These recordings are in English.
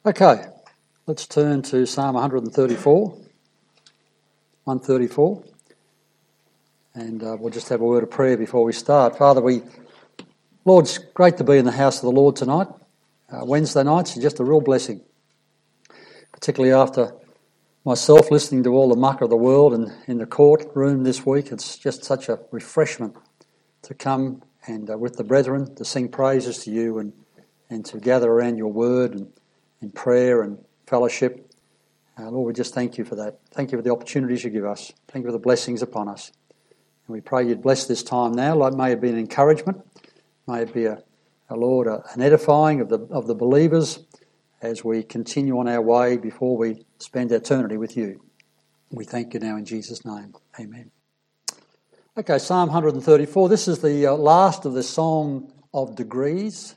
Okay, let's turn to Psalm 134, and we'll just have a word of prayer before we start. Father, Lord, it's great to be in the house of the Lord tonight. Wednesday nights are just a real blessing, particularly after myself listening to all the muck of the world and in the courtroom this week. It's just such a refreshment to come and with the brethren to sing praises to you and to gather around your word and in prayer and fellowship. Lord, we just thank you for that. Thank you for the opportunities you give us. Thank you for the blessings upon us. And we pray you'd bless this time now. Lord, may it be an encouragement. May it be, an edifying of the believers as we continue on our way before we spend eternity with you. We thank you now in Jesus' name. Amen. Okay, Psalm 134. This is the last of the Songs of Degrees.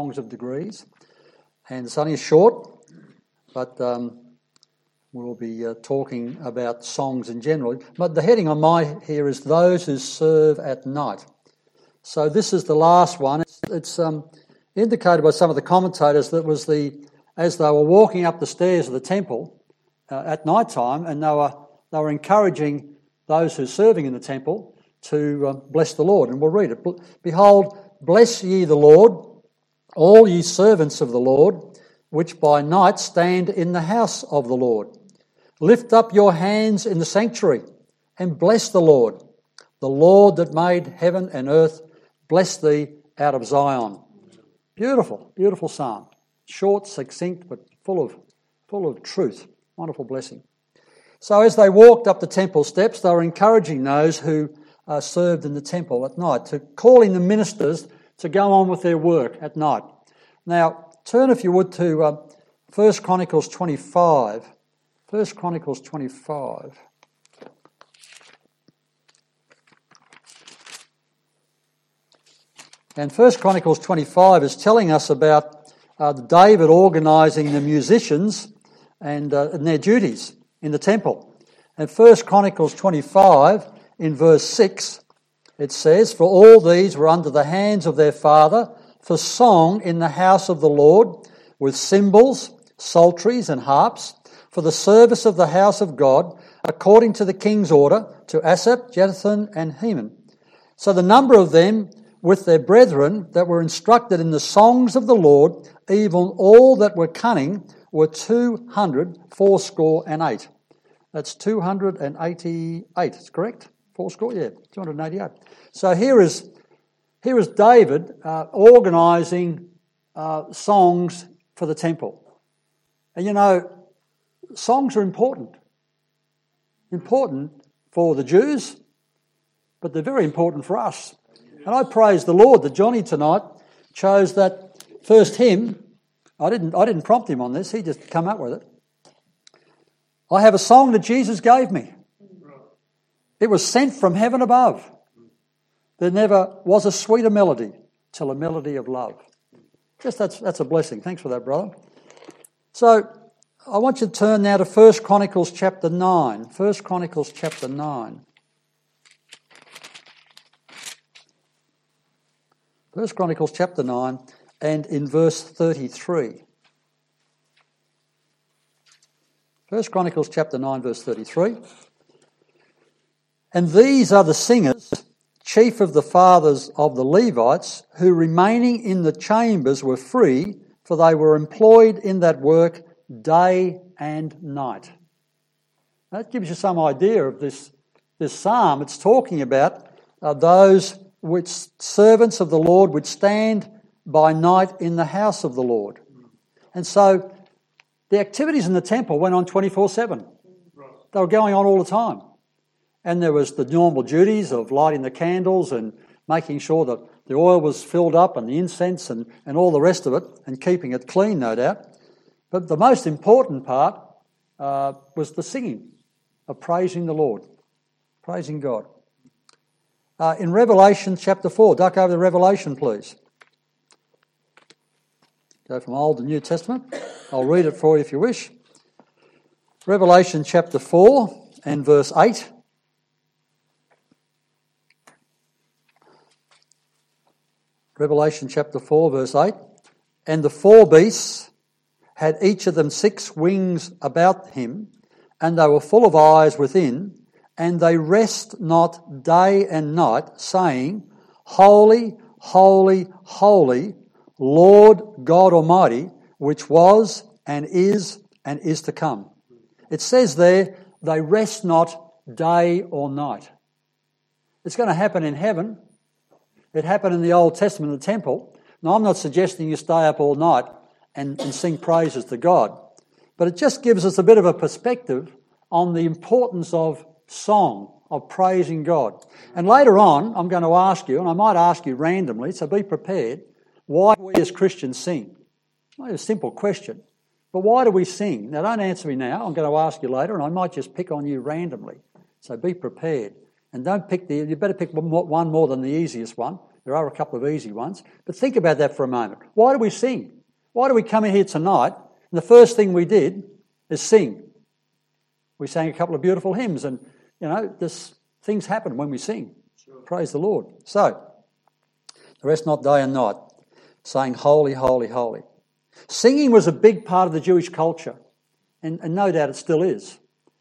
And it's only short, but we'll be talking about songs in general. But the heading on my here is Those Who Serve at Night. So this is the last one. It's indicated by some of the commentators that was as they were walking up the stairs of the temple at night time, and they were encouraging those who are serving in the temple to bless the Lord. And we'll read it. Behold, bless ye the Lord, all ye servants of the Lord, which by night stand in the house of the Lord. Lift up your hands in the sanctuary, and bless the Lord that made heaven and earth, bless thee out of Zion. Beautiful, beautiful psalm. Short, succinct, but full of truth. Wonderful blessing. So as they walked up the temple steps, they were encouraging those who served in the temple at night, calling the ministers to go on with their work at night. Now, turn, if you would, to 1 Chronicles 25. 1 Chronicles 25. And 1 Chronicles 25 is telling us about David organising the musicians and their duties in the temple. And 1 Chronicles 25, in verse 6, it says, For all these were under the hands of their father, for song in the house of the Lord, with cymbals, psalteries, and harps, for the service of the house of God, according to the king's order, to Asaph, Jeduthun, and Heman. So the number of them with their brethren that were instructed in the songs of the Lord, even all that were cunning, were 288. That's 288, is correct? 288. So here is David organising songs for the temple. And you know, songs are important. Important for the Jews, but they're very important for us. And I praise the Lord that Johnny tonight chose that first hymn. I didn't prompt him on this, he just come up with it. I have a song that Jesus gave me. It was sent from heaven above. There never was a sweeter melody till a melody of love. Just that's a blessing. Thanks for that, brother. So I want you to turn now to 1 Chronicles chapter 9. 1 Chronicles chapter 9. 1 Chronicles chapter 9 and in verse 33. 1 Chronicles chapter 9 verse 33. And these are the singers, chief of the fathers of the Levites, who remaining in the chambers were free, for they were employed in that work day and night. That gives you some idea of this psalm. It's talking about those which servants of the Lord would stand by night in the house of the Lord. And so the activities in the temple went on 24/7. They were going on all the time. And there was the normal duties of lighting the candles and making sure that the oil was filled up and the incense and all the rest of it, and keeping it clean, no doubt. But the most important part was the singing of praising the Lord, praising God. In Revelation chapter 4, duck over to Revelation, please. Go from Old to New Testament. I'll read it for you if you wish. Revelation chapter 4 and verse 8. Revelation chapter 4, verse 8. And the four beasts had each of them 6 wings about him, and they were full of eyes within, and they rest not day and night, saying, Holy, holy, holy, Lord God Almighty, which was and is to come. It says there, they rest not day or night. It's going to happen in heaven. It happened in the Old Testament in the temple. Now, I'm not suggesting you stay up all night and sing praises to God, but it just gives us a bit of a perspective on the importance of song, of praising God. And later on, I'm going to ask you, and I might ask you randomly, so be prepared, why do we as Christians sing? Well, it's a simple question. But why do we sing? Now, don't answer me now. I'm going to ask you later, and I might just pick on you randomly. So be prepared. And don't pick you better pick one more than the easiest one. There are a couple of easy ones. But think about that for a moment. Why do we sing? Why do we come in here tonight, and the first thing we did is sing? We sang a couple of beautiful hymns, and, things happen when we sing. Sure. Praise the Lord. So, the rest not day and night, saying, Holy, holy, holy. Singing was a big part of the Jewish culture, and no doubt it still is.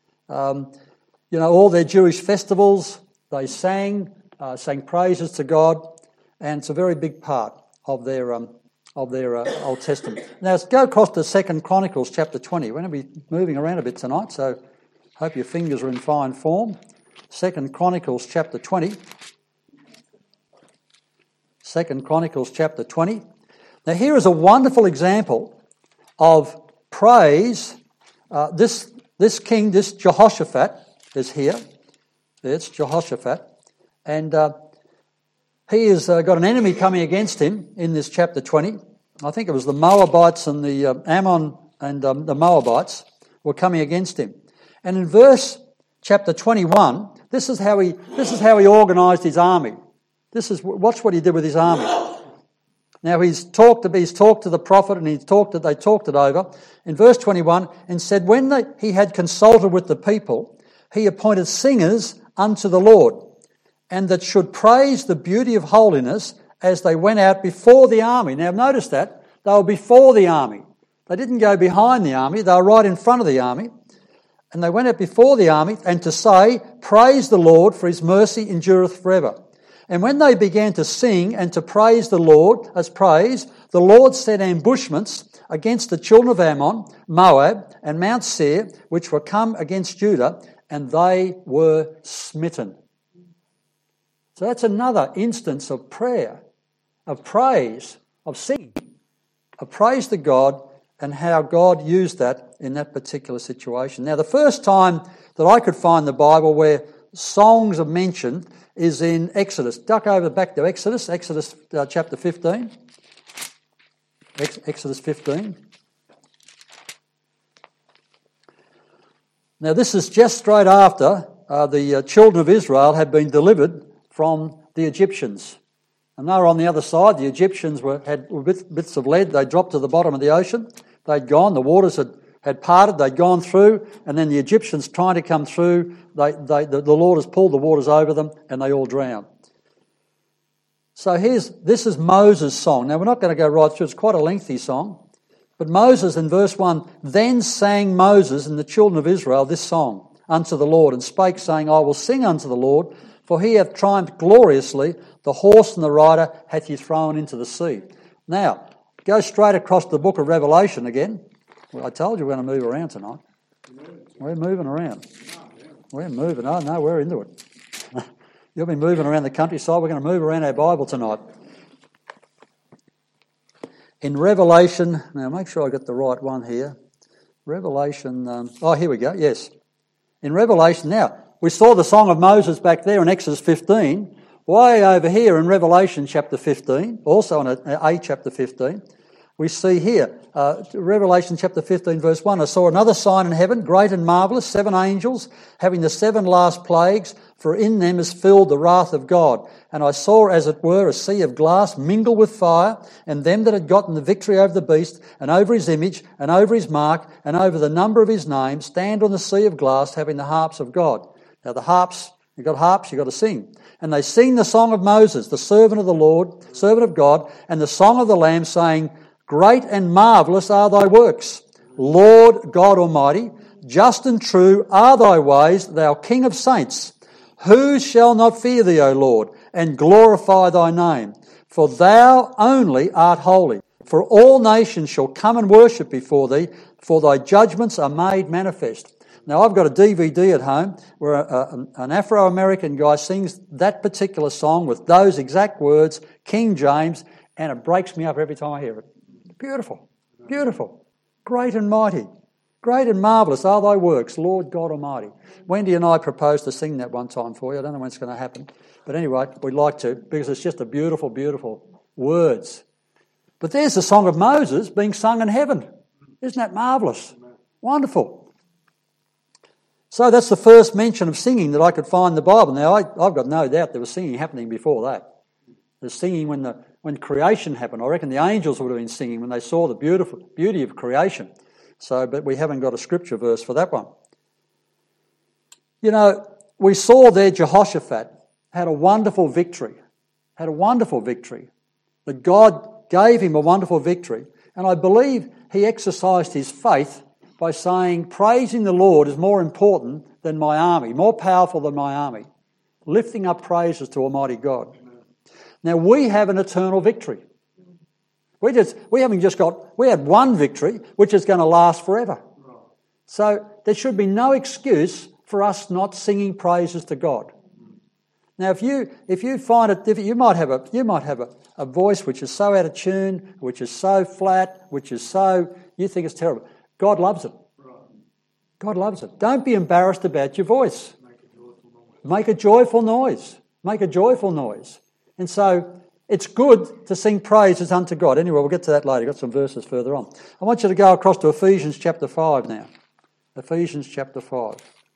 All their Jewish festivals, they sang praises to God, and it's a very big part of their Old Testament. Now, let's go across to 2 Chronicles chapter 20. We're going to be moving around a bit tonight, so hope your fingers are in fine form. 2 Chronicles chapter 20. 2 Chronicles chapter 20. Now, here is a wonderful example of praise. This king, this Jehoshaphat, is here. It's Jehoshaphat. And he has got an enemy coming against him in this chapter 20. I think it was the Moabites and the Ammon and the Moabites were coming against him. And in chapter 21, this is how he organised his army. Watch what he did with his army. Now he's talked to the prophet, and they talked it over. In verse 21, and said, when he had consulted with the people, he appointed singers unto the Lord, and that should praise the beauty of holiness as they went out before the army. Now notice that. They were before the army. They didn't go behind the army. They were right in front of the army. And they went out before the army, and to say, Praise the Lord, for his mercy endureth forever. And when they began to sing and to praise the Lord as praise, the Lord set ambushments against the children of Ammon, Moab, and Mount Seir, which were come against Judah, and they were smitten. So that's another instance of prayer, of praise, of singing, of praise to God, and how God used that in that particular situation. Now, the first time that I could find the Bible where songs are mentioned is in Exodus. Duck over back to Exodus chapter 15. Exodus 15. Now, this is just straight after the children of Israel had been delivered from the Egyptians. And they were on the other side. The Egyptians had bits of lead. They dropped to the bottom of the ocean. They'd gone. The waters had parted. They'd gone through. And then the Egyptians trying to come through, the Lord has pulled the waters over them, and they all drowned. So this is Moses' song. Now, we're not going to go right through. It's quite a lengthy song. But Moses, in verse 1, then sang Moses and the children of Israel this song unto the Lord, and spake, saying, I will sing unto the Lord, for he hath triumphed gloriously. The horse and the rider hath he thrown into the sea. Now, go straight across the book of Revelation again. Well, I told you we're going to move around tonight. We're moving around. We're moving. Oh, no, we're into it. You'll be moving around the countryside. We're going to move around our Bible tonight. In Revelation, now make sure I get the right one here. Revelation, here we go, yes. In Revelation, now, we saw the Song of Moses back there in Exodus 15. Way over here in Revelation chapter 15, also in chapter 15, we see here, Revelation chapter 15 verse 1, I saw another sign in heaven, great and marvellous, 7 angels, having the 7 last plagues, for in them is filled the wrath of God. And I saw, as it were, a sea of glass mingled with fire, and them that had gotten the victory over the beast, and over his image, and over his mark, and over the number of his name, stand on the sea of glass, having the harps of God. Now the harps, you've got to sing. And they sing the song of Moses, the servant of the Lord, servant of God, and the song of the Lamb, saying, Great and marvellous are thy works, Lord God Almighty, just and true are thy ways, thou King of saints. Who shall not fear thee, O Lord, and glorify thy name? For thou only art holy. For all nations shall come and worship before thee, for thy judgments are made manifest. Now, I've got a DVD at home where an Afro-American guy sings that particular song with those exact words, King James, and it breaks me up every time I hear it. Beautiful, beautiful, great and mighty, great and marvellous are thy works, Lord God Almighty. Wendy and I proposed to sing that one time for you. I don't know when it's going to happen. But anyway, we'd like to, because it's just a beautiful, beautiful words. But there's the Song of Moses being sung in heaven. Isn't that marvellous? Wonderful. So that's the first mention of singing that I could find in the Bible. Now, I've got no doubt there was singing happening before that. There's singing when creation happened. I reckon the angels would have been singing when they saw the beauty of creation. But we haven't got a scripture verse for that one. You know, we saw there Jehoshaphat had a wonderful victory. That God gave him a wonderful victory. And I believe he exercised his faith by saying, praising the Lord is more important than my army, more powerful than my army. Lifting up praises to Almighty God. Now, we have an eternal victory. We had one victory, which is going to last forever. So there should be no excuse for us not singing praises to God. Now, if you find it difficult, you might have a voice which is so out of tune, which is so flat, you think it's terrible. God loves it. God loves it. Don't be embarrassed about your voice. Make a joyful noise. And so it's good to sing praises unto God. Anyway, we'll get to that later. I've got some verses further on. I want you to go across to Ephesians chapter 5 now. Ephesians chapter 5.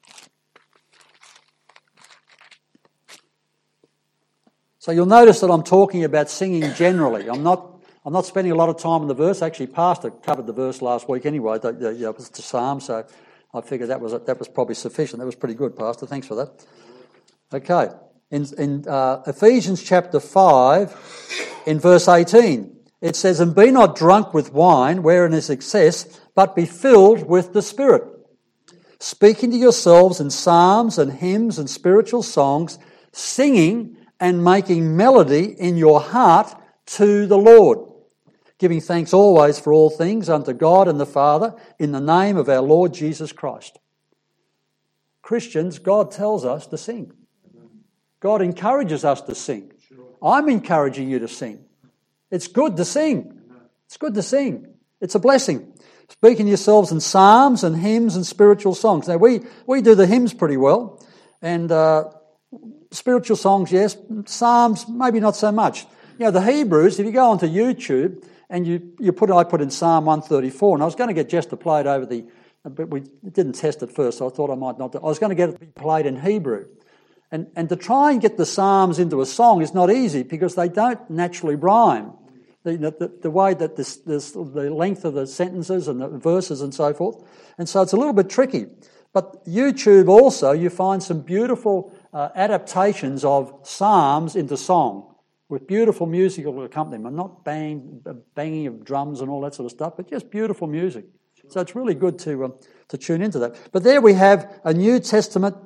So you'll notice that I'm talking about singing generally. I'm not spending a lot of time on the verse. Actually, Pastor covered the verse last week anyway. It was the Psalm, so I figured that was probably sufficient. That was pretty good, Pastor. Thanks for that. Okay. In Ephesians chapter 5, in verse 18, it says, "And be not drunk with wine, wherein is excess, but be filled with the Spirit, speaking to yourselves in psalms and hymns and spiritual songs, singing and making melody in your heart to the Lord, giving thanks always for all things unto God and the Father, in the name of our Lord Jesus Christ." Christians, God tells us to sing. God encourages us to sing. I'm encouraging you to sing. It's good to sing. It's a blessing. Speaking to yourselves in psalms and hymns and spiritual songs. Now, we do the hymns pretty well. And spiritual songs, yes. Psalms, maybe not so much. You know, the Hebrews, if you go onto YouTube and I put in Psalm 134, and I was going to get Jess to play it over but we didn't test it first, so I thought I might not. I was going to get it to be played in Hebrew. And to try and get the Psalms into a song is not easy because they don't naturally rhyme. The way that the length of the sentences and the verses and so forth. And so it's a little bit tricky. But YouTube also, you find some beautiful adaptations of Psalms into song with beautiful musical accompaniment, not banging of drums and all that sort of stuff, but just beautiful music. So it's really good to tune into that. But there we have a New Testament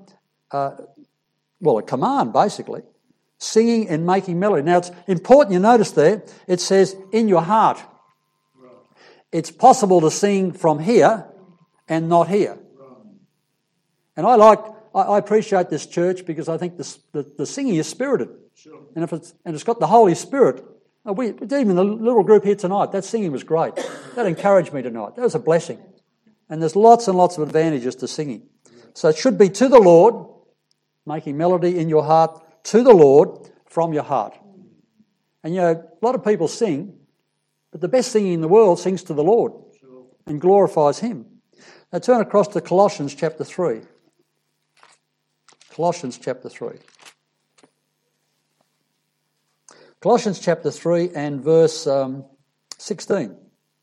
a command, basically, singing and making melody. Now, it's important you notice there, it says, in your heart. Right. It's possible to sing from here and not here. Right. And I appreciate this church because I think the singing is spirited. Sure. And it's got the Holy Spirit. Even the little group here tonight, that singing was great. That encouraged me tonight. That was a blessing. And there's lots and lots of advantages to singing. So it should be to the Lord, making melody in your heart to the Lord from your heart. And you know, a lot of people sing, but the best singing in the world sings to the Lord and glorifies Him. Now turn across to Colossians chapter 3. Colossians chapter 3. Colossians chapter 3 and verse 16.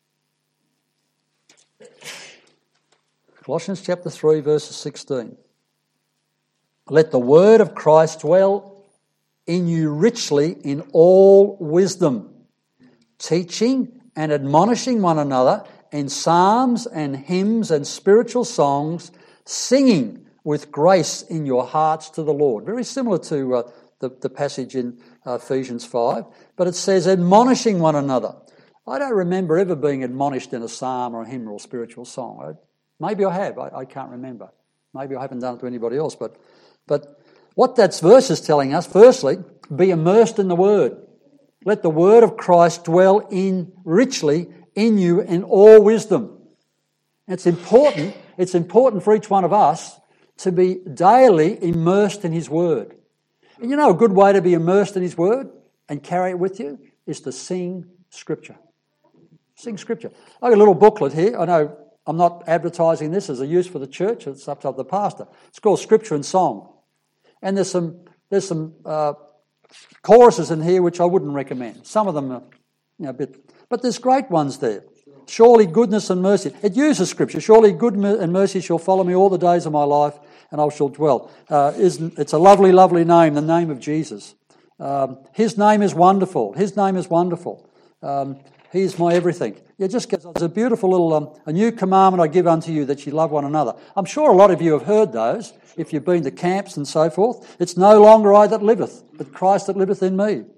Colossians chapter 3 verse 16. "Let the word of Christ dwell in you richly in all wisdom, teaching and admonishing one another in psalms and hymns and spiritual songs, singing with grace in your hearts to the Lord. Very similar to the passage in Ephesians 5, but it says admonishing one another. I don't remember ever being admonished in a psalm or a hymn or a spiritual song. Maybe I have, I can't remember. Maybe I haven't done it to anybody else, but what that verse is telling us, firstly, be immersed in the Word. Let the Word of Christ dwell richly in you in all wisdom. It's important for each one of us to be daily immersed in His Word. And you know a good way to be immersed in His Word and carry it with you is to sing Scripture. Sing Scripture. I've got a little booklet here. I know I'm not advertising this as a use for the church. It's up to the pastor. It's called Scripture and Song. And there's some choruses in here which I wouldn't recommend. Some of them are a bit... But there's great ones there. Surely goodness and mercy. It uses Scripture. Surely good and mercy shall follow me all the days of my life, and I shall dwell. It's a lovely, lovely name, the name of Jesus. His name is wonderful. His name is wonderful. He is my everything. Yeah, just there's a beautiful little, a new commandment I give unto you, that you love one another. I'm sure a lot of you have heard those, if you've been to camps and so forth. It's no longer I that liveth, but Christ that liveth in me.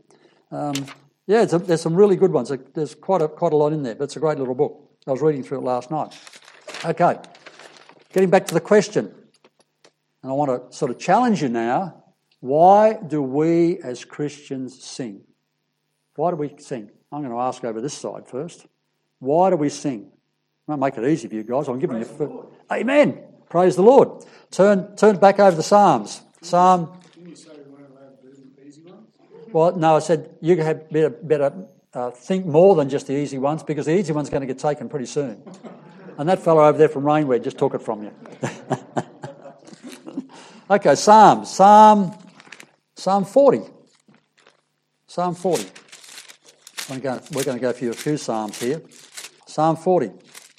There's some really good ones. There's quite a lot in there, but it's a great little book. I was reading through it last night. Okay, getting back to the question, and I want to sort of challenge you now. Why do we as Christians sing? Why do we sing? I'm going to ask over this side first. Why do we sing? I won't make it easy for you guys. I'm giving you... Amen. Praise the Lord. Turn back over the Psalms. Didn't you say we weren't allowed to do the easy ones? Well, no, I said you had better think more than just the easy ones, because the easy one's going to get taken pretty soon. And that fellow over there from Rainware just took it from you. Okay, Psalms. Psalm 40. Psalm 40. We're going to go through a few Psalms here. Psalm 40.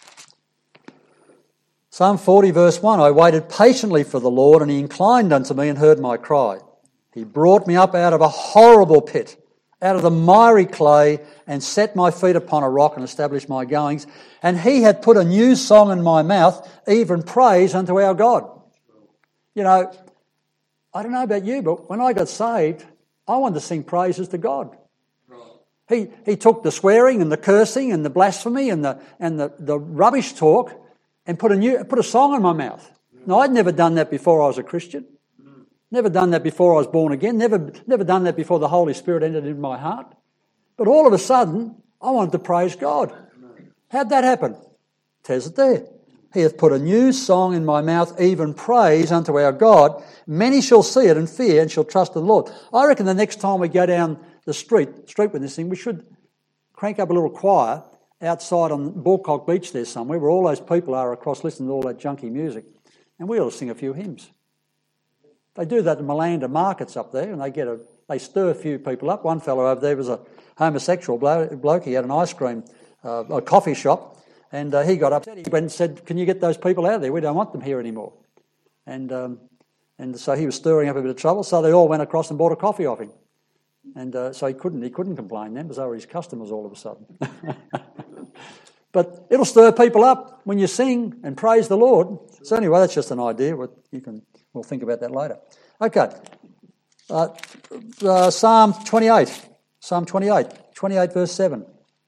Psalm 40 verse 1, I waited patiently for the Lord, and He inclined unto me and heard my cry. He brought me up out of a horrible pit, out of the miry clay, and set my feet upon a rock and established my goings. And He had put a new song in my mouth, even praise unto our God. You know, I don't know about you, but when I got saved, I wanted to sing praises to God. He took the swearing and the cursing and the blasphemy and the rubbish talk and put a song in my mouth. Now, I'd never done that before I was a Christian. Never done that before I was born again. Never done that before the Holy Spirit entered into my heart. But all of a sudden, I wanted to praise God. How'd that happen? It says it there. He hath put a new song in my mouth, even praise unto our God. Many shall see it and fear and shall trust in the Lord. I reckon the next time we go down the street with this thing, we should crank up a little choir outside on Balcock Beach there somewhere, where all those people are across listening to all that junky music, and we ought to sing a few hymns. They do that in Malanda markets up there, and they stir a few people up. One fellow over there was a homosexual bloke. He had an ice cream, a coffee shop, and he got upset. He went and said, "Can you get those people out of there? We don't want them here anymore." And so he was stirring up a bit of trouble. So they all went across and bought a coffee off him. And so he couldn't complain then, because they were his customers all of a sudden. But it'll stir people up when you sing and praise the Lord. So anyway, that's just an idea. We'll think about that later. Okay. Psalm 28. Psalm 28 verse 7.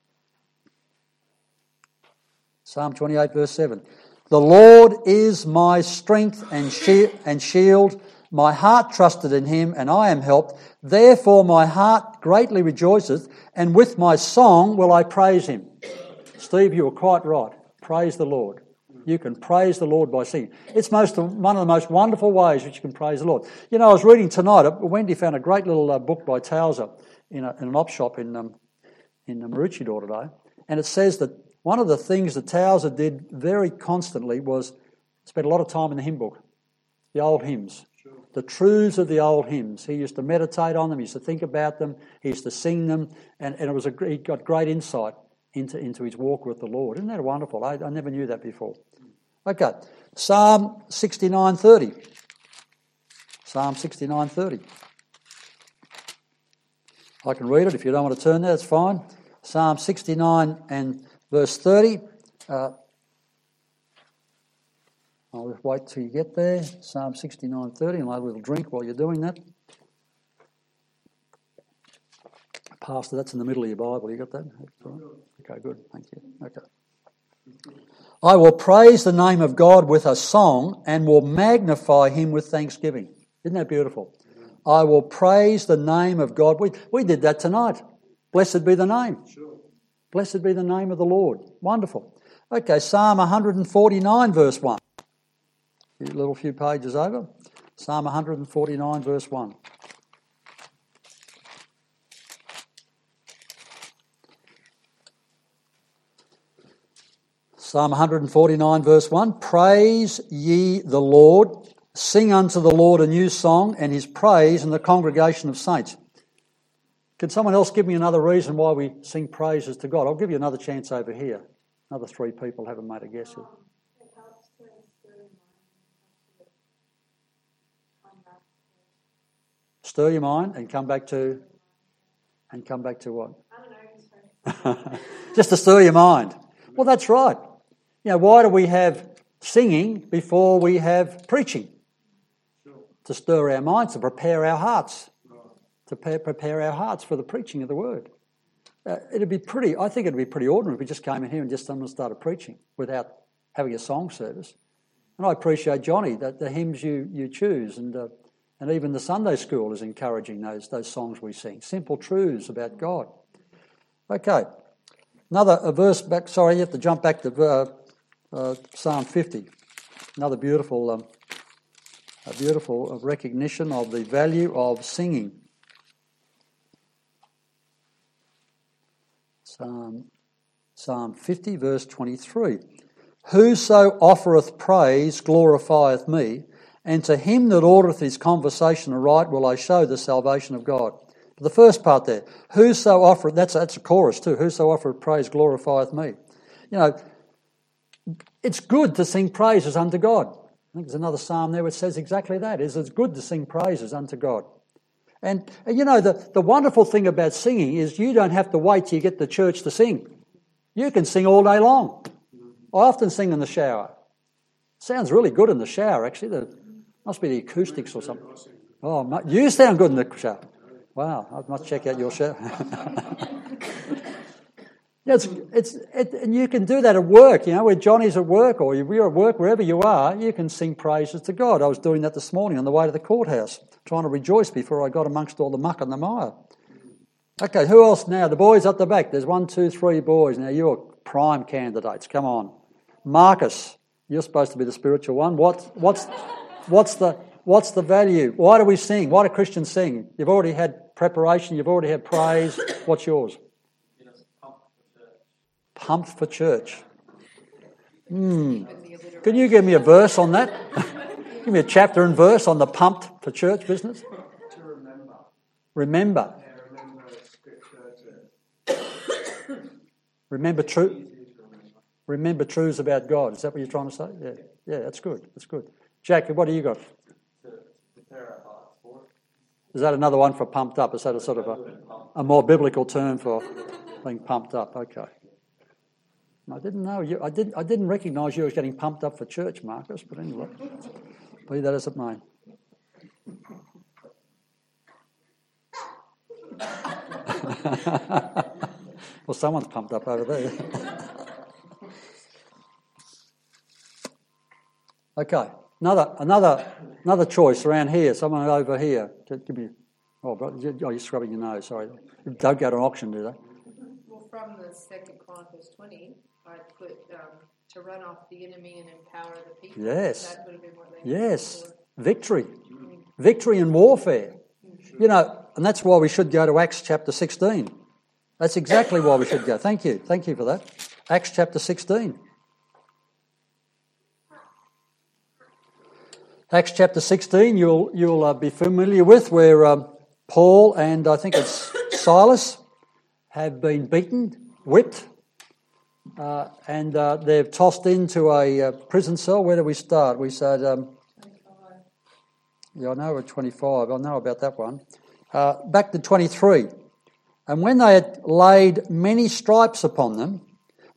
Psalm 28 verse 7. The Lord is my strength and shield. My heart trusted in Him, and I am helped. Therefore my heart greatly rejoiceth, and with my song will I praise Him. Steve, you were quite right. Praise the Lord. You can praise the Lord by singing. It's one of the most wonderful ways which you can praise the Lord. You know, I was reading tonight, Wendy found a great little book by Towser in an op shop in Maroochydore today, and it says that one of the things that Towser did very constantly was spend a lot of time in the hymn book, the old hymns. The truths of the old hymns. He used to meditate on them, he used to think about them, he used to sing them, and he got great insight into his walk with the Lord. Isn't that wonderful? I never knew that before. Okay, Psalm 69:30. Psalm 69:30. I can read it. If you don't want to turn there, that's fine. Psalm 69 and verse 30. I'll just wait till you get there. Psalm 69:30, and I'll have a little drink while you're doing that. Pastor, that's in the middle of your Bible. You got that? Okay, good. Thank you. Okay. I will praise the name of God with a song and will magnify him with thanksgiving. Isn't that beautiful? I will praise the name of God. We did that tonight. Blessed be the name. Sure. Blessed be the name of the Lord. Wonderful. Okay, Psalm 149 verse 1. A little few pages over. Psalm 149 verse 1. Psalm 149 verse 1. Praise ye the Lord. Sing unto the Lord a new song, and his praise in the congregation of saints. Can someone else give me another reason why we sing praises to God? I'll give you another chance over here. Another 3 people haven't made a guess yet. Stir your mind and come back to what? I don't know. Just to stir your mind. Well, that's right. You know, why do we have singing before we have preaching? To stir our minds, to prepare our hearts. To prepare our hearts for the preaching of the word. I think it'd be pretty ordinary if we just came in here and just someone started preaching without having a song service. And I appreciate, Johnny, that the hymns you choose and even the Sunday school is encouraging those songs we sing. Simple truths about God. Okay. Another verse back, sorry, you have to jump back to Psalm 50. Another beautiful recognition of the value of singing. Psalm 50 verse 23. Whoso offereth praise glorifieth me, and to him that ordereth his conversation aright will I show the salvation of God. But the first part there, whoso offereth, that's a chorus too, whoso offereth praise glorifieth me. You know, it's good to sing praises unto God. I think there's another psalm there which says exactly that, is it's good to sing praises unto God. And you know, the wonderful thing about singing is you don't have to wait till you get to church to sing. You can sing all day long. I often sing in the shower. Sounds really good in the shower, actually. There must be the acoustics or something. Oh, you sound good in the shower. Wow, I must check out your shower. Yeah, and you can do that at work, you know, where Johnny's at work or you're at work, wherever you are, you can sing praises to God. I was doing that this morning on the way to the courthouse, trying to rejoice before I got amongst all the muck and the mire. Okay, who else now? The boys up the back. There's 1, 2, 3 boys. Now, you're prime candidates. Come on. Marcus, you're supposed to be the spiritual one. What's the value? Why do we sing? Why do Christians sing? You've already had preparation. You've already had praise. What's yours? Pumped for church. Can you give me a verse on that? Give me a chapter and verse on the pumped for church business. To remember. Remember. Yeah, remember Remember Remember truths about God. Is that what you're trying to say? Yeah, that's good. That's good. Jack, what do you got? To prepare our hearts for it. Is that another one for pumped up? Is that a sort of a more biblical term for being pumped up? Okay. I didn't know you. I didn't recognise you as getting pumped up for church, Marcus. But anyway, be that as it may. Well, someone's pumped up over there. Okay, another choice around here. Someone over here. Give me. Oh, you're scrubbing your nose. Sorry, don't go to an auction, do they? Well, from the 2 Chronicles 20, I put to run off the enemy and empower the people. Yes. That would have been what they Yes. Victory. Victory in warfare. You know, and that's why we should go to Acts chapter 16. That's exactly why we should go. Thank you. Thank you for that. Acts chapter 16. Acts chapter 16 you'll be familiar with, where Paul and I think it's Silas have been beaten, whipped, and they're tossed into a prison cell. Where do we start? We said, 25. Yeah, I know we're 25. I know about that one. Back to 23. And when they had laid many stripes upon them,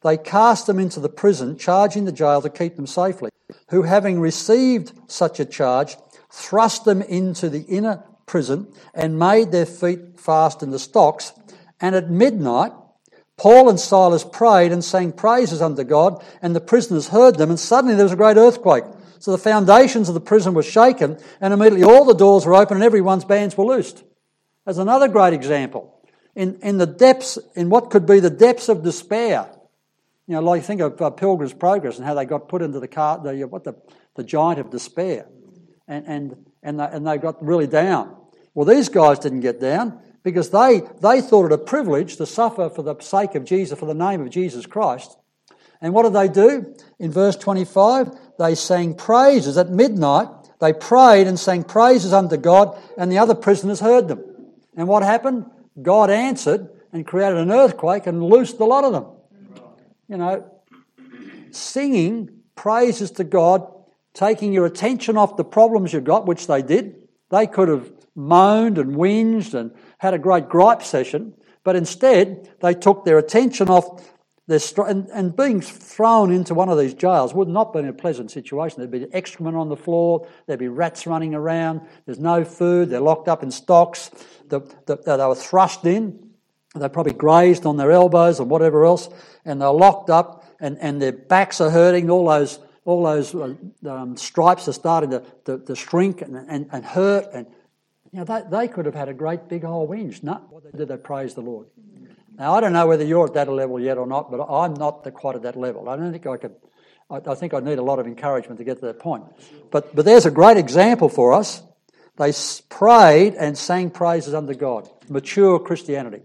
they cast them into the prison, charging the jail to keep them safely, who, having received such a charge, thrust them into the inner prison and made their feet fast in the stocks. And at midnight, Paul and Silas prayed and sang praises unto God, and the prisoners heard them, and suddenly there was a great earthquake. So the foundations of the prison were shaken, and immediately all the doors were open and everyone's bands were loosed. There's another great example. In the depths, in what could be the depths of despair, like think of Pilgrim's Progress and how they got put into the giant of despair, and they got really down. Well, these guys didn't get down because they thought it a privilege to suffer for the sake of Jesus, for the name of Jesus Christ. And what did they do? In verse 25, they sang praises. At midnight, they prayed and sang praises unto God, and the other prisoners heard them. And what happened? God answered and created an earthquake and loosed a lot of them. Singing praises to God, taking your attention off the problems you've got, which they did. They could have moaned and whinged and had a great gripe session, but instead they took their attention off their and being thrown into one of these jails would not be a pleasant situation. There'd be excrement on the floor, there'd be rats running around, there's no food, they're locked up in stocks, they were thrust in, they probably grazed on their elbows or whatever else, and they're locked up and their backs are hurting, all those stripes are starting to shrink and hurt, and they could have had a great big old whinge. No, what they did, they praised the Lord. Now, I don't know whether you're at that level yet or not, but I'm not quite at that level. I don't think I could. I think I'd need a lot of encouragement to get to that point. But there's a great example for us. They prayed and sang praises unto God. Mature Christianity.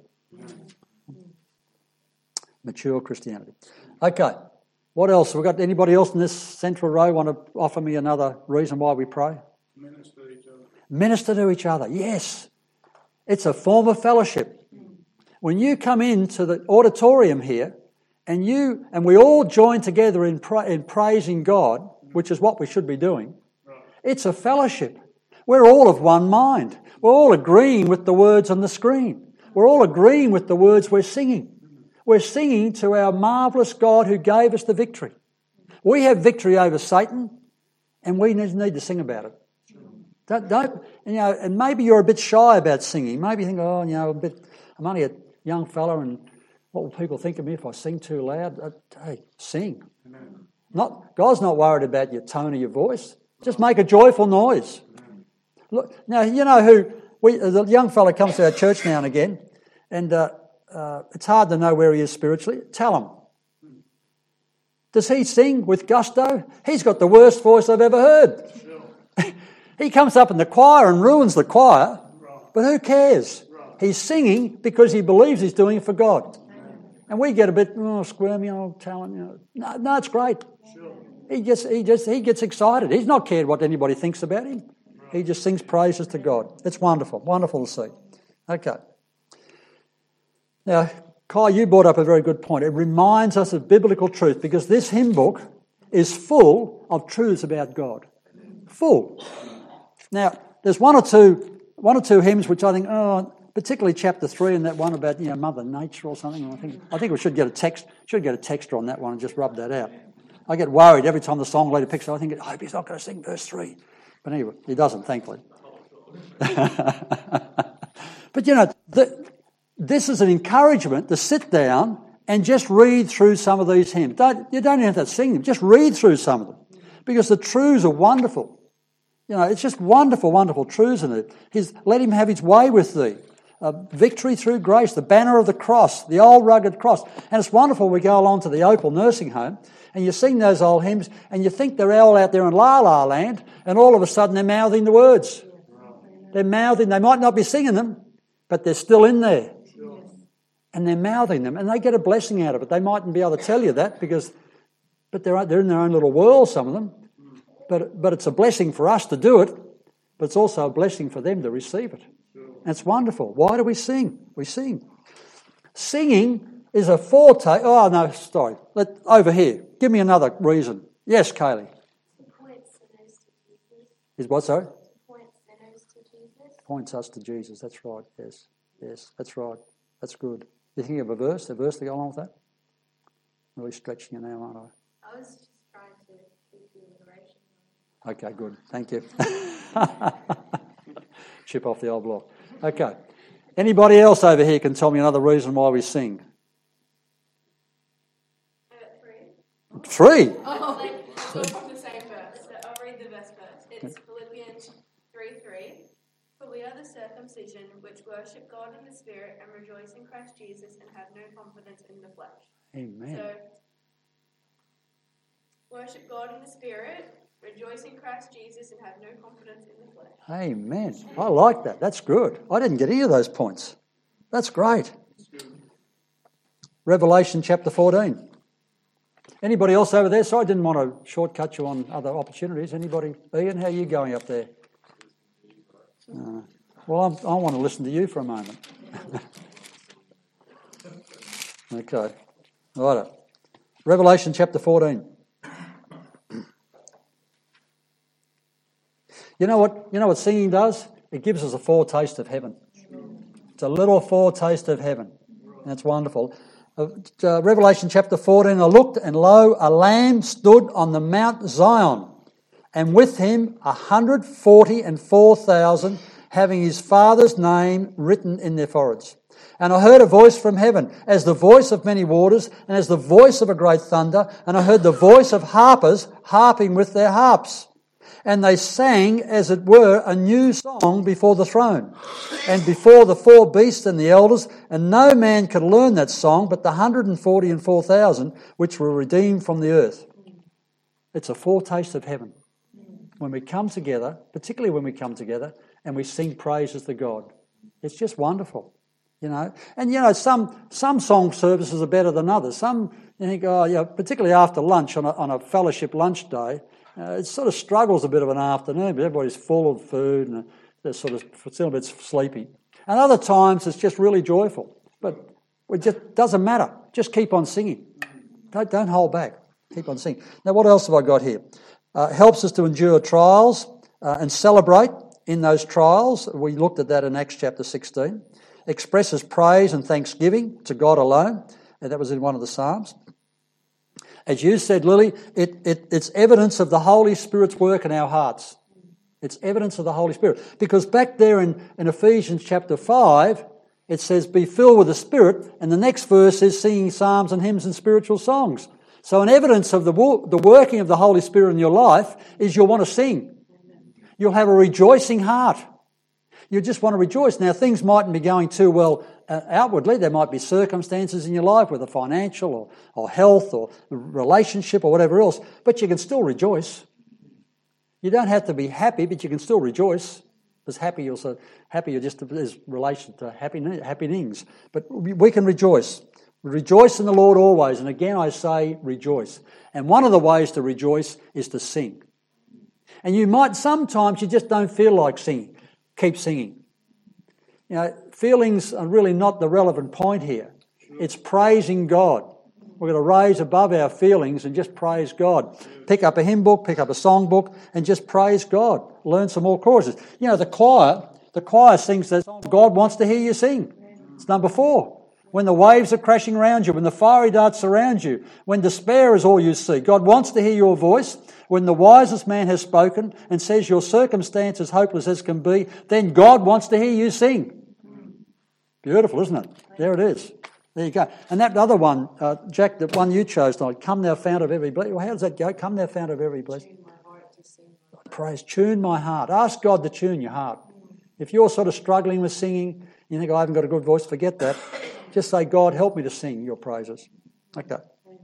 Mature Christianity. Okay. What else? Have we got anybody else in this central row want to offer me another reason why we pray? Minister to each other. Minister to each other. Yes. It's a form of fellowship. When you come into the auditorium here and we all join together in praising God, which is what we should be doing, it's a fellowship. We're all of one mind. We're all agreeing with the words on the screen. We're all agreeing with the words we're singing. We're singing to our marvellous God who gave us the victory. We have victory over Satan, and we need to sing about it. And maybe you're a bit shy about singing. Maybe you think, I'm only a young fella, and what will people think of me if I sing too loud? Hey, sing. Amen. God's not worried about your tone of your voice. Just make a joyful noise. Amen. Look, now, you know who... the young fella comes to our church now and again, and it's hard to know where he is spiritually. Tell him. Does he sing with gusto? He's got the worst voice I've ever heard. Sure. He comes up in the choir and ruins the choir, but who cares? He's singing because he believes he's doing it for God. And we get a bit squirmy, talent. No, it's great. Sure. He gets excited. He's not cared what anybody thinks about him. He just sings praises to God. It's wonderful, wonderful to see. Okay. Now, Kai, you brought up a very good point. It reminds us of biblical truth because this hymn book is full of truths about God. Full. Now, there's one or two hymns which I think, particularly chapter 3 and that one about Mother Nature or something. I think we should get a texter on that one and just rub that out. I get worried every time the song leader picks it. I think, I hope he's not going to sing verse 3. But anyway, he doesn't, thankfully. But this is an encouragement to sit down and just read through some of these hymns. You don't even have to sing them. Just read through some of them because the truths are wonderful. It's just wonderful, wonderful truths in it. Let him have his way with thee. Victory through grace, the banner of the cross, the old rugged cross. And it's wonderful we go along to the Opal nursing home and you sing those old hymns and you think they're all out there in la-la land and all of a sudden they're mouthing the words. They're mouthing, they might not be singing them, but they're still in there. And they're mouthing them and they get a blessing out of it. They mightn't be able to tell you that but they're in their own little world, some of them. But it's a blessing for us to do it, but it's also a blessing for them to receive it. And it's wonderful. Why do we sing? We sing. Singing is a foretaste. Oh, no, sorry. Over here. Give me another reason. Yes, Kaylee. Points sinners to Jesus. Is what, sorry? Points sinners to Jesus. Points us to Jesus. That's right. Yes, that's right. That's good. You thinking of a verse to go along with that? Really stretching you now, aren't I? I was just trying to keep the liberation. Okay, good. Thank you. Chip off the old block. Okay. Anybody else over here can tell me another reason why we sing? 3. 3? Oh, it's all from the same verse. So I'll read the verse first. It's Philippians 3:3. For we are the circumcision which worship God in the Spirit and rejoice in Christ Jesus and have no confidence in the flesh. Amen. So, worship God in the Spirit, rejoice in Christ Jesus and have no confidence in the flesh. Amen. I like that. That's good. I didn't get any of those points. That's great. Revelation chapter 14. Anybody else over there? So I didn't want to shortcut you on other opportunities. Anybody? Ian, how are you going up there? Well, I want to listen to you for a moment. Okay. Right. Revelation chapter 14. You know what singing does? It gives us a foretaste of heaven. It's a little foretaste of heaven. That's wonderful. Revelation chapter 14, I looked, and lo, a lamb stood on the Mount Zion, and with him 144,000, having his Father's name written in their foreheads. And I heard a voice from heaven, as the voice of many waters, and as the voice of a great thunder, and I heard the voice of harpers harping with their harps. And they sang, as it were, a new song before the throne, and before the 4 beasts and the elders, and no man could learn that song but the 144,000 which were redeemed from the earth. It's a foretaste of heaven. When we come together, particularly when we come together, and we sing praises to God. It's just wonderful, you know. And, you know, some song services are better than others. Some, you think, particularly after lunch on a fellowship lunch day, it sort of struggles a bit of an afternoon, but everybody's full of food and they're sort of still a bit sleepy. And other times it's just really joyful. But it just doesn't matter. Just keep on singing. Don't hold back. Keep on singing. Now, what else have I got here? Helps us to endure trials and celebrate in those trials. We looked at that in Acts chapter 16. Expresses praise and thanksgiving to God alone. And that was in one of the Psalms. As you said, Lily, it's evidence of the Holy Spirit's work in our hearts. It's evidence of the Holy Spirit. Because back there in Ephesians chapter 5, it says, be filled with the Spirit, and the next verse is singing psalms and hymns and spiritual songs. So an evidence of the working of the Holy Spirit in your life is you'll want to sing. You'll have a rejoicing heart. You just want to rejoice. Now, things mightn't be going too well outwardly. There might be circumstances in your life, whether financial or health or relationship or whatever else, but you can still rejoice. You don't have to be happy, but you can still rejoice. Because happy just is relation to happenings. But we can rejoice. Rejoice in the Lord always. And again, I say rejoice. And one of the ways to rejoice is to sing. And sometimes you just don't feel like singing. Keep singing. You know, feelings are really not the relevant point here. It's praising God. We're going to raise above our feelings and just praise God. Pick up a hymn book, pick up a song book, and just praise God. Learn some more choruses. You know, the choir sings that song, God wants to hear you sing. It's number 4. When the waves are crashing around you, when the fiery darts surround you, when despair is all you see, God wants to hear your voice. When the wisest man has spoken and says your circumstance is hopeless as can be, then God wants to hear you sing. Beautiful, isn't it? There it is. There you go. And that other one, Jack, the one you chose tonight, come thou fount of every blessing. Well, how does that go? Come thou fount of every blessing. Tune my heart to sing. Praise, tune my heart. Ask God to tune your heart. If you're sort of struggling with singing, you think, I haven't got a good voice, forget that. Just say, God, help me to sing your praises. Okay.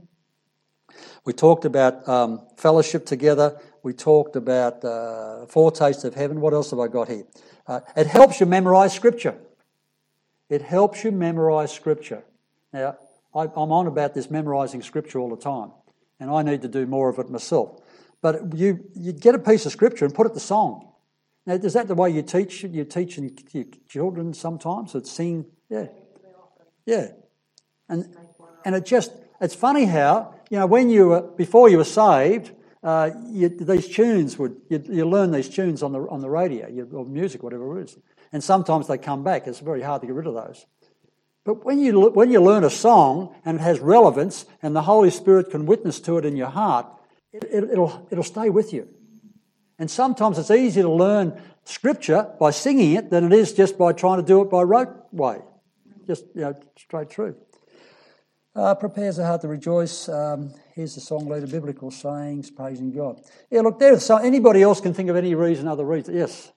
We talked about fellowship together. We talked about foretaste of heaven. What else have I got here? It helps you memorise Scripture. It helps you memorise Scripture. Now, I'm on about this memorising Scripture all the time, and I need to do more of it myself. But you get a piece of Scripture and put it to song. Now, is that the way you teach? You teach your children sometimes? It's sing, yeah. And it's funny how, you know, when before you were saved, these tunes you learn these tunes on the radio or music, whatever it is, and sometimes they come back. It's very hard to get rid of those. But when you learn a song and it has relevance and the Holy Spirit can witness to it in your heart, it'll stay with you. And sometimes it's easier to learn Scripture by singing it than it is just by trying to do it by rote way. Just, straight through. Prepares the heart to rejoice. Here's the song leader, biblical sayings, praising God. Yeah, look, there's some. Anybody else can think of any other reason? Yes.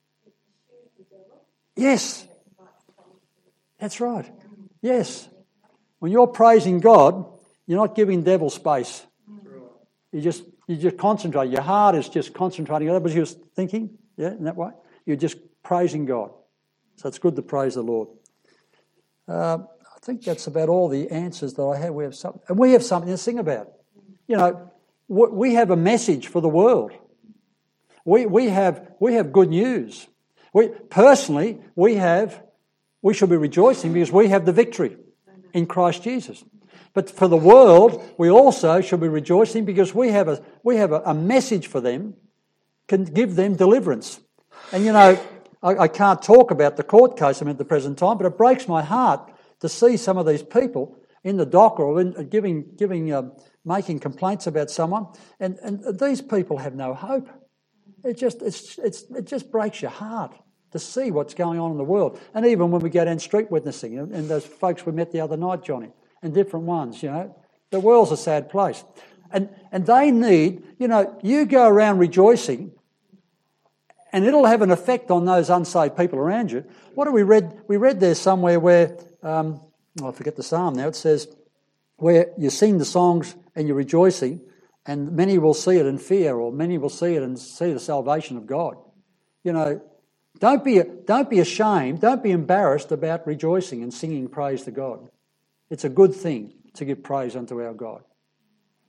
Yes. That's right. Yes. When you're praising God, you're not giving devil space. You just concentrate. Your heart is just concentrating. That was you thinking, in that way. You're just praising God. So it's good to praise the Lord. I think that's about all the answers that I have. We have something to sing about. We have a message for the world. We have good news. We should be rejoicing because we have the victory in Christ Jesus. But for the world, we also should be rejoicing because we have a message for them, can give them deliverance. And I can't talk about the court case I'm at the present time, but it breaks my heart to see some of these people in the dock or making complaints about someone, and these people have no hope. It just breaks your heart to see what's going on in the world. And even when we go down street witnessing, and those folks we met the other night, Johnny, and different ones, the world's a sad place. And they need, you go around rejoicing, and it'll have an effect on those unsaved people around you. What do we read? We read there somewhere where, I forget the psalm now, it says, where you sing the songs and you're rejoicing, and many will see it in fear, or many will see it and see the salvation of God. Don't be ashamed, don't be embarrassed about rejoicing and singing praise to God. It's a good thing to give praise unto our God.